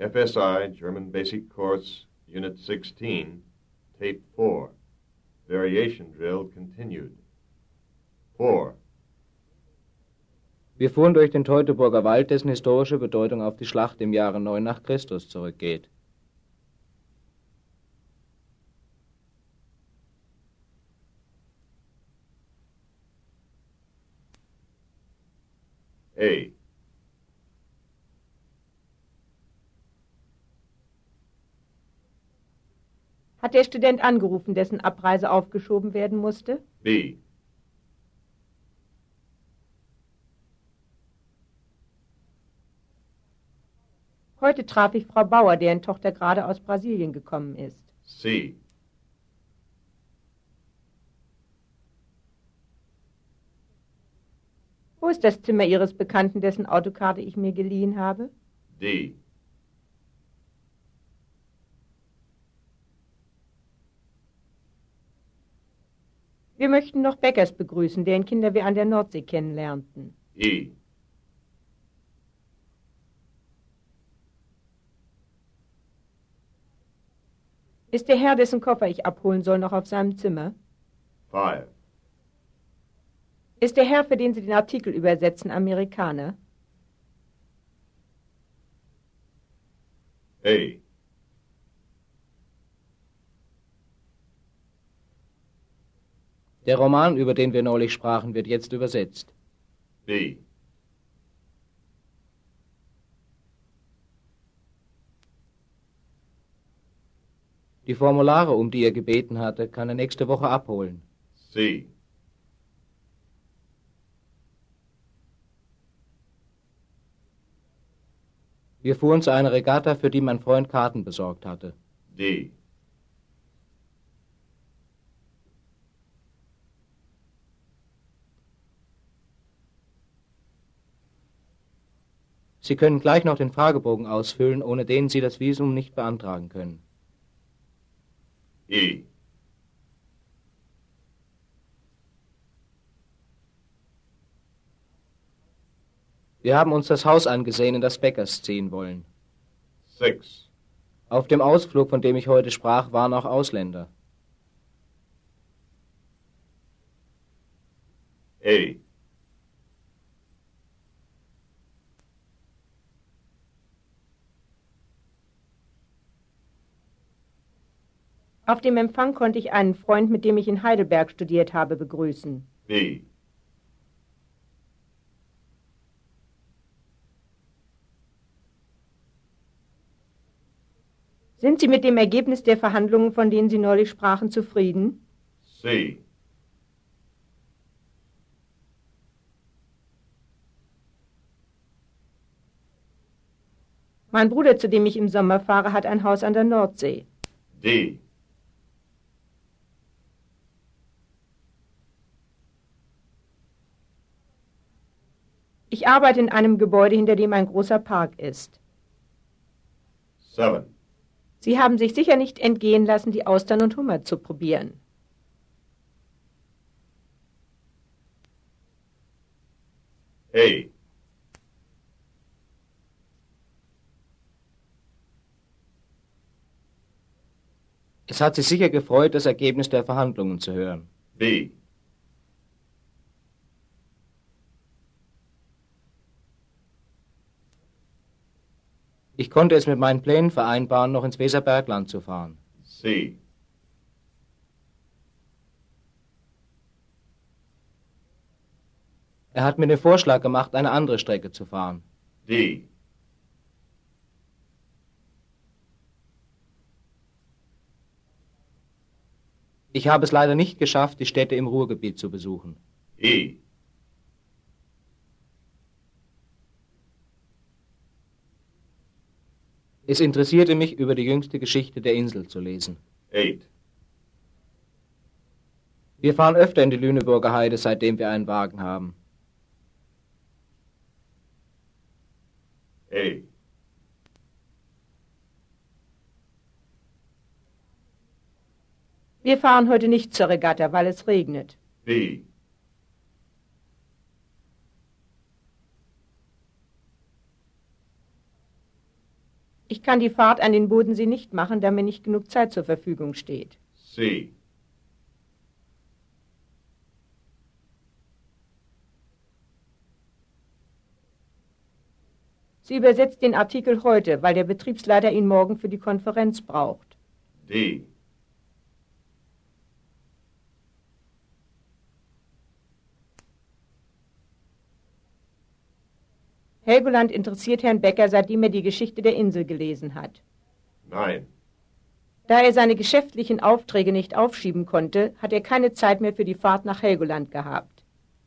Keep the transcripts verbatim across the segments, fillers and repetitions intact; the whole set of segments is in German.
F S I, German Basic Course, Unit sixteen, Tape four. Variation drill continued. four. Wir fuhren durch den Teutoburger Wald, dessen historische Bedeutung auf die Schlacht im Jahre neun nach Christus zurückgeht. A. Hat der Student angerufen, dessen Abreise aufgeschoben werden musste? B. Heute traf ich Frau Bauer, deren Tochter gerade aus Brasilien gekommen ist. C. Wo ist das Zimmer Ihres Bekannten, dessen Autokarte ich mir geliehen habe? D. Wir möchten noch Beckers begrüßen, deren Kinder wir an der Nordsee kennenlernten. E. Ist der Herr, dessen Koffer ich abholen soll, noch auf seinem Zimmer? Five. Ist der Herr, für den Sie den Artikel übersetzen, Amerikaner? A. Der Roman, über den wir neulich sprachen, wird jetzt übersetzt. B. Die Formulare, um die er gebeten hatte, kann er nächste Woche abholen. C. Wir fuhren zu einer Regatta, für die mein Freund Karten besorgt hatte. D. Sie können gleich noch den Fragebogen ausfüllen, ohne den Sie das Visum nicht beantragen können. E. Wir haben uns das Haus angesehen, in das Beckers ziehen wollen. Six. Auf dem Ausflug, von dem ich heute sprach, waren auch Ausländer. A. Auf dem Empfang konnte ich einen Freund, mit dem ich in Heidelberg studiert habe, begrüßen. B. Sind Sie mit dem Ergebnis der Verhandlungen, von denen Sie neulich sprachen, zufrieden? C. Mein Bruder, zu dem ich im Sommer fahre, hat ein Haus an der Nordsee. D. Ich arbeite in einem Gebäude, hinter dem ein großer Park ist. Seven. Sie haben sich sicher nicht entgehen lassen, die Austern und Hummer zu probieren. A. Es hat Sie sicher gefreut, das Ergebnis der Verhandlungen zu hören. B. Ich konnte es mit meinen Plänen vereinbaren, noch ins Weserbergland zu fahren. C. Er hat mir den Vorschlag gemacht, eine andere Strecke zu fahren. D. Ich habe es leider nicht geschafft, die Städte im Ruhrgebiet zu besuchen. E. Es interessierte mich, über die jüngste Geschichte der Insel zu lesen. Eight. Wir fahren öfter in die Lüneburger Heide, seitdem wir einen Wagen haben. A. Wir fahren heute nicht zur Regatta, weil es regnet. B. Ich kann die Fahrt an den Bodensee nicht machen, da mir nicht genug Zeit zur Verfügung steht. C. Sie übersetzt den Artikel heute, weil der Betriebsleiter ihn morgen für die Konferenz braucht. D. Helgoland interessiert Herrn Becker, seitdem er die Geschichte der Insel gelesen hat. Nein. Da er seine geschäftlichen Aufträge nicht aufschieben konnte, hat er keine Zeit mehr für die Fahrt nach Helgoland gehabt.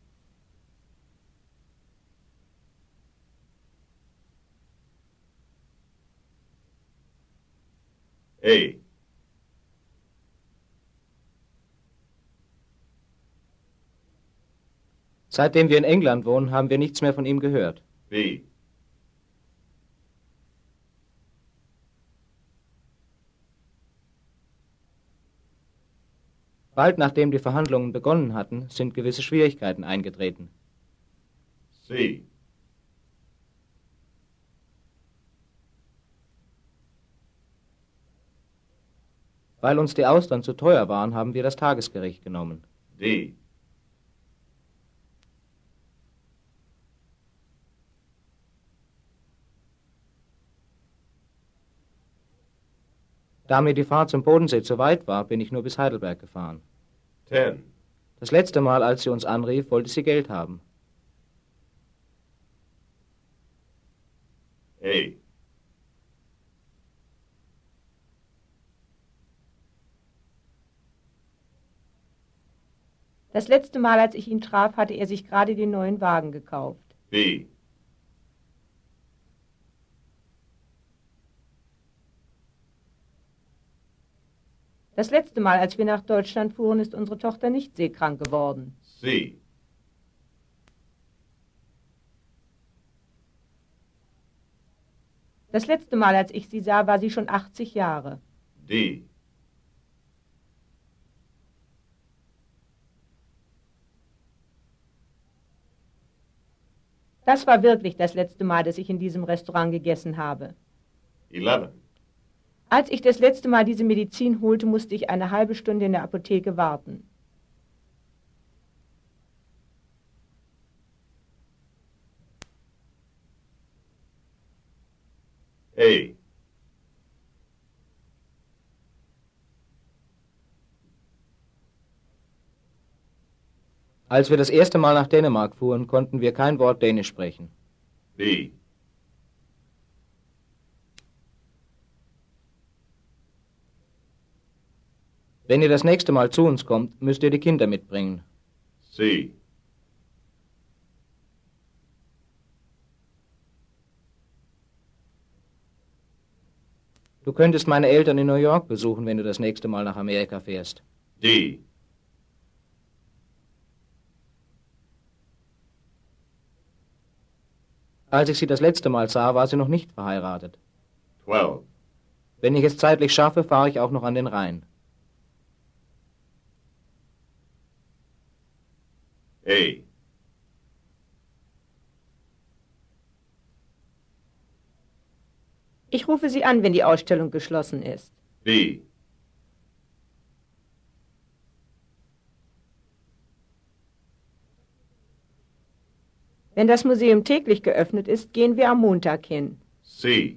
A. Seitdem wir in England wohnen, haben wir nichts mehr von ihm gehört. B. Bald nachdem die Verhandlungen begonnen hatten, sind gewisse Schwierigkeiten eingetreten. C. Weil uns die Austern zu teuer waren, haben wir das Tagesgericht genommen. D. Da mir die Fahrt zum Bodensee zu weit war, bin ich nur bis Heidelberg gefahren. Ten. Das letzte Mal, als sie uns anrief, wollte sie Geld haben. A. Das letzte Mal, als ich ihn traf, hatte er sich gerade den neuen Wagen gekauft. B. Das letzte Mal, als wir nach Deutschland fuhren, ist unsere Tochter nicht seekrank geworden. C. Das letzte Mal, als ich sie sah, war sie schon achtzig Jahre. D. Das war wirklich das letzte Mal, dass ich in diesem Restaurant gegessen habe. Eleven. Als ich das letzte Mal diese Medizin holte, musste ich eine halbe Stunde in der Apotheke warten. A. Als wir das erste Mal nach Dänemark fuhren, konnten wir kein Wort Dänisch sprechen. B. Wenn ihr das nächste Mal zu uns kommt, müsst ihr die Kinder mitbringen. C. Du könntest meine Eltern in New York besuchen, wenn du das nächste Mal nach Amerika fährst. D. Als ich sie das letzte Mal sah, war sie noch nicht verheiratet. Twelve. Wenn ich es zeitlich schaffe, fahre ich auch noch an den Rhein. A. Ich rufe Sie an, wenn die Ausstellung geschlossen ist. B. Wenn das Museum täglich geöffnet ist, gehen wir am Montag hin. C.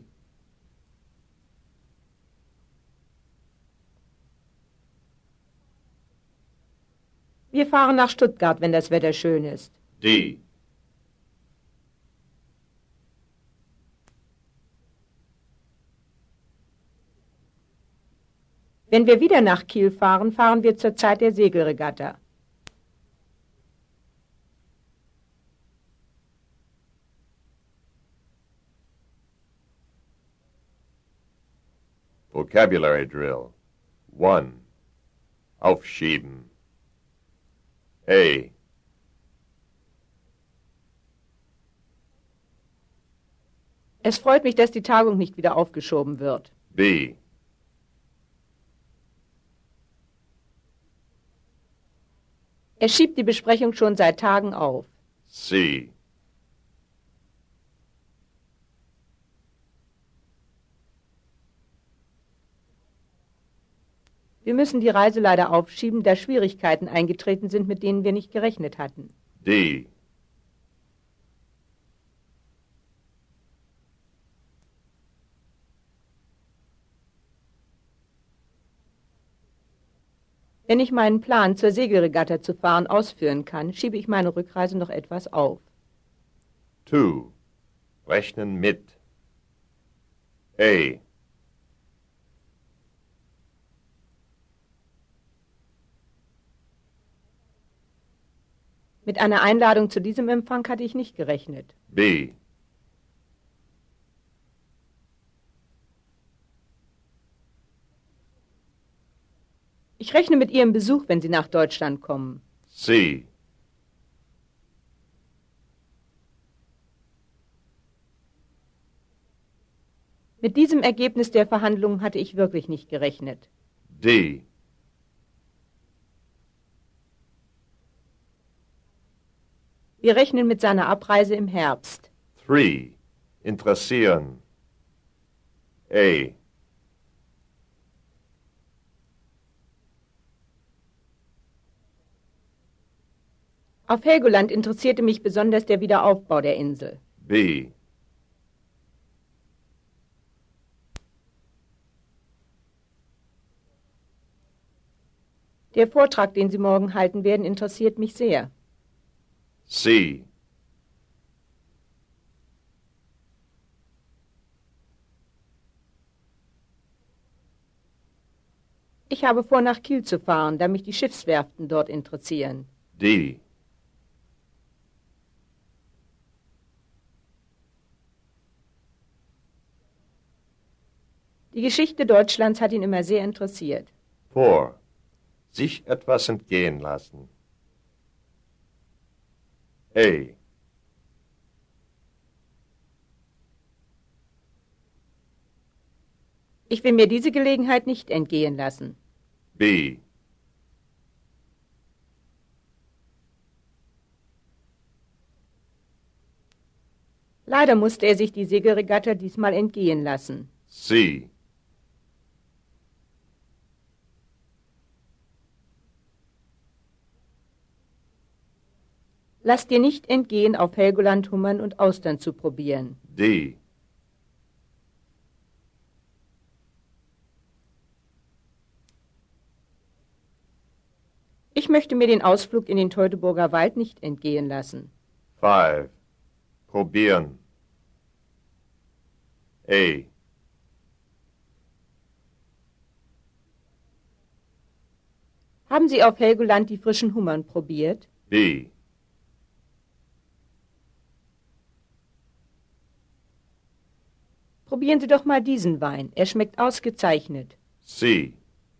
Wir fahren nach Stuttgart, wenn das Wetter schön ist. D. Wenn wir wieder nach Kiel fahren, fahren wir zur Zeit der Segelregatta. Vocabulary drill. One. Aufschieben. A. Es freut mich, dass die Tagung nicht wieder aufgeschoben wird. B. Er schiebt die Besprechung schon seit Tagen auf. C. Wir müssen die Reise leider aufschieben, da Schwierigkeiten eingetreten sind, mit denen wir nicht gerechnet hatten. D. Wenn ich meinen Plan, zur Segelregatta zu fahren, ausführen kann, schiebe ich meine Rückreise noch etwas auf. Two. Rechnen mit. A. Mit einer Einladung zu diesem Empfang hatte ich nicht gerechnet. B. Ich rechne mit Ihrem Besuch, wenn Sie nach Deutschland kommen. C. Mit diesem Ergebnis der Verhandlungen hatte ich wirklich nicht gerechnet. D. Wir rechnen mit seiner Abreise im Herbst. Three. Interessieren. A. Auf Helgoland interessierte mich besonders der Wiederaufbau der Insel. B. Der Vortrag, den Sie morgen halten werden, interessiert mich sehr. C. Ich habe vor, nach Kiel zu fahren, da mich die Schiffswerften dort interessieren. D. Die Geschichte Deutschlands hat ihn immer sehr interessiert. Four. Sich etwas entgehen lassen. A. Ich will mir diese Gelegenheit nicht entgehen lassen. B. Leider musste er sich die Segelregatta diesmal entgehen lassen. C. Lass dir nicht entgehen, auf Helgoland Hummern und Austern zu probieren. D. Ich möchte mir den Ausflug in den Teutoburger Wald nicht entgehen lassen. Five. Probieren. A. Haben Sie auf Helgoland die frischen Hummern probiert? B. Probieren Sie doch mal diesen Wein. Er schmeckt ausgezeichnet. C.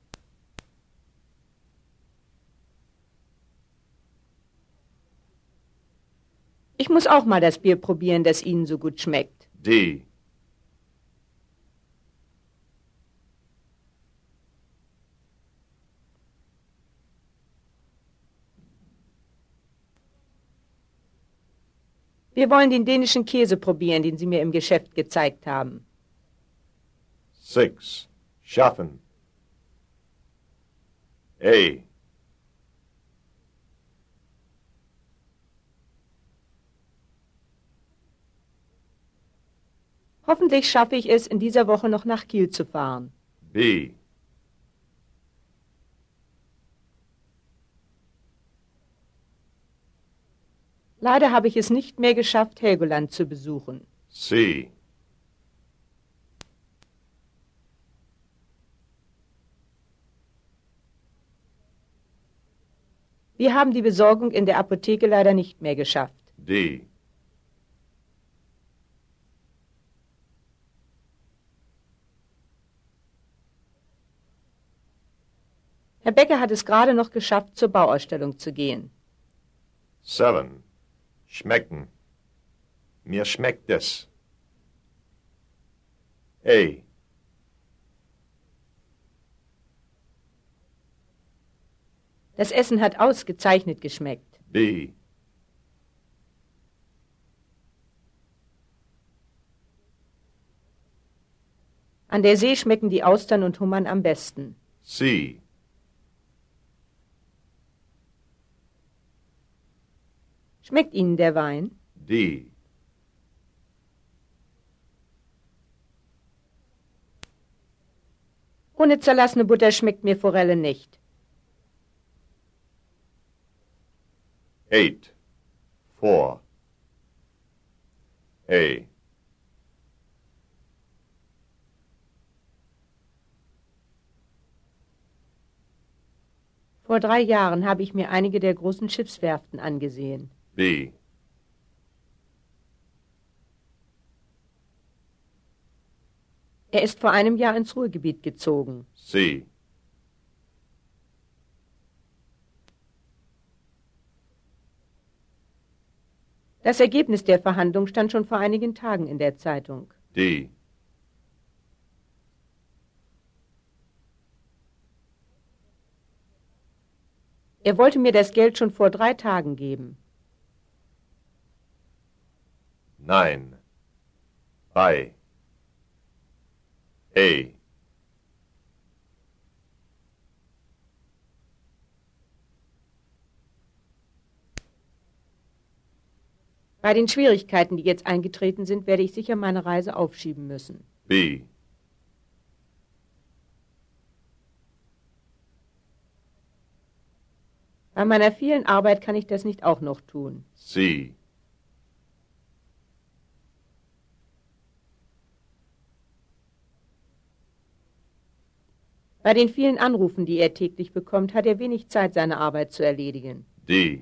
Ich muss auch mal das Bier probieren, das Ihnen so gut schmeckt. D. Wir wollen den dänischen Käse probieren, den Sie mir im Geschäft gezeigt haben. Six. Schaffen. A. Hoffentlich schaffe ich es, in dieser Woche noch nach Kiel zu fahren. B. Leider habe ich es nicht mehr geschafft, Helgoland zu besuchen. C. Wir haben die Besorgung in der Apotheke leider nicht mehr geschafft. D. Herr Becker hat es gerade noch geschafft, zur Bauausstellung zu gehen. Seven. Schmecken. Mir schmeckt es. A. Das Essen hat ausgezeichnet geschmeckt. B. An der See schmecken die Austern und Hummern am besten. C. Schmeckt Ihnen der Wein? D. Ohne zerlassene Butter schmeckt mir Forelle nicht. Eight. Four. A. Vor drei Jahren habe ich mir einige der großen Schiffswerften angesehen. B. Er ist vor einem Jahr ins Ruhrgebiet gezogen. C. Das Ergebnis der Verhandlung stand schon vor einigen Tagen in der Zeitung. D. Er wollte mir das Geld schon vor drei Tagen geben. Nine. Bei. A. Bei den Schwierigkeiten, die jetzt eingetreten sind, werde ich sicher meine Reise aufschieben müssen. B. Bei meiner vielen Arbeit kann ich das nicht auch noch tun. C. Bei den vielen Anrufen, die er täglich bekommt, hat er wenig Zeit, seine Arbeit zu erledigen. D.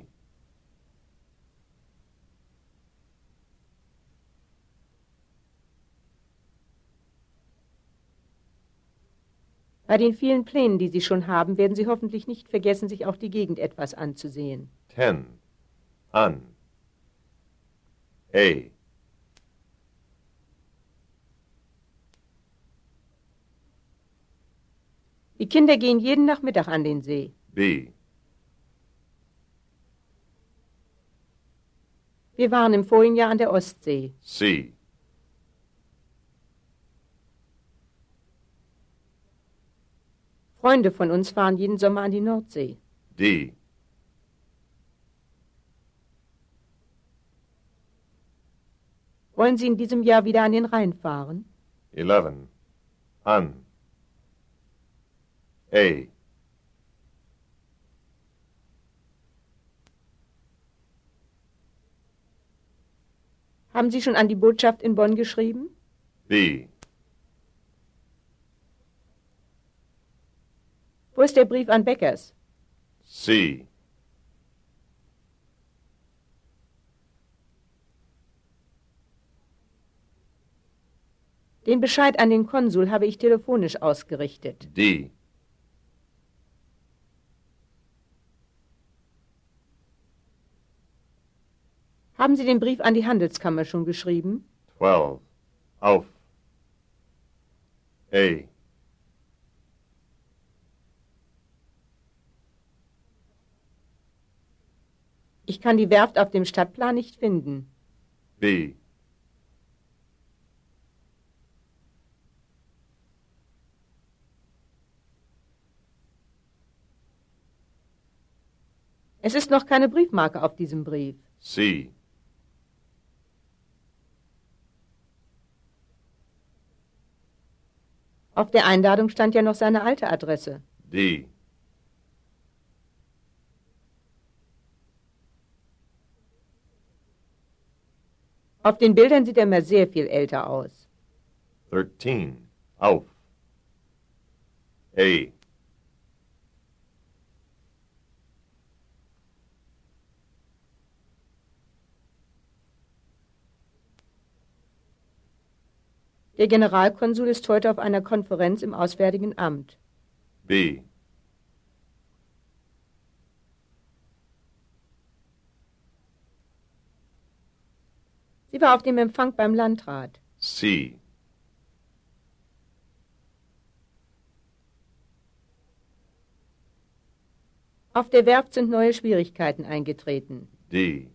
Bei den vielen Plänen, die Sie schon haben, werden Sie hoffentlich nicht vergessen, sich auch die Gegend etwas anzusehen. Ten. An. A. Die Kinder gehen jeden Nachmittag an den See. B. Wir waren im vorigen Jahr an der Ostsee. C. Freunde von uns fahren jeden Sommer an die Nordsee. D. Wollen Sie in diesem Jahr wieder an den Rhein fahren? Eleven. An. A. Haben Sie schon an die Botschaft in Bonn geschrieben? B. Wo ist der Brief an Beckers? C. Den Bescheid an den Konsul habe ich telefonisch ausgerichtet. D. Haben Sie den Brief an die Handelskammer schon geschrieben? Twelve. Auf. A. Ich kann die Werft auf dem Stadtplan nicht finden. B. Es ist noch keine Briefmarke auf diesem Brief. C. Auf der Einladung stand ja noch seine alte Adresse. D. Auf den Bildern sieht er immer sehr viel älter aus. Thirteen. Auf. A. Der Generalkonsul ist heute auf einer Konferenz im Auswärtigen Amt. B. Sie war auf dem Empfang beim Landrat. C. Auf der Werft sind neue Schwierigkeiten eingetreten. D.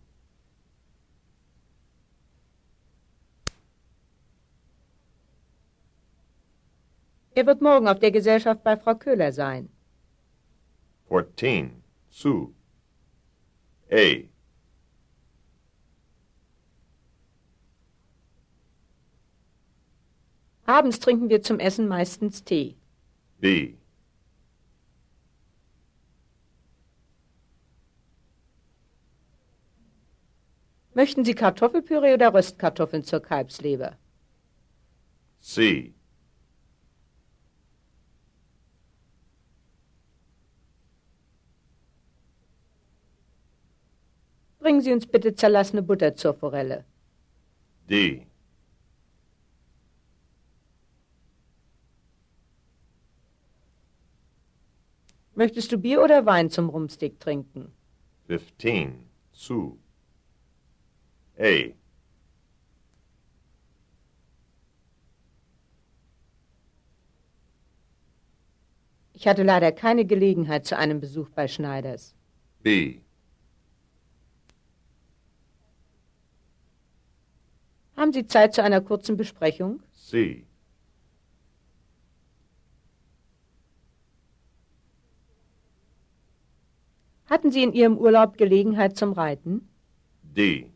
Er wird morgen auf der Gesellschaft bei Frau Köhler sein. Fourteen. Sue. A. Abends trinken wir zum Essen meistens Tee. B. Möchten Sie Kartoffelpüree oder Röstkartoffeln zur Kalbsleber? C. Bringen Sie uns bitte zerlassene Butter zur Forelle. D. Möchtest du Bier oder Wein zum Rumsteak trinken? fifteen. Zu. A. Ich hatte leider keine Gelegenheit zu einem Besuch bei Schneiders. B. Haben Sie Zeit zu einer kurzen Besprechung? C. Hatten Sie in Ihrem Urlaub Gelegenheit zum Reiten? D.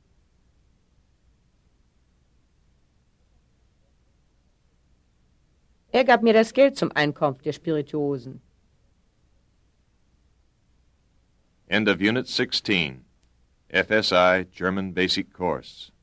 Er gab mir das Geld zum Einkauf der Spirituosen. End of Unit sixteen. F S I German Basic Course.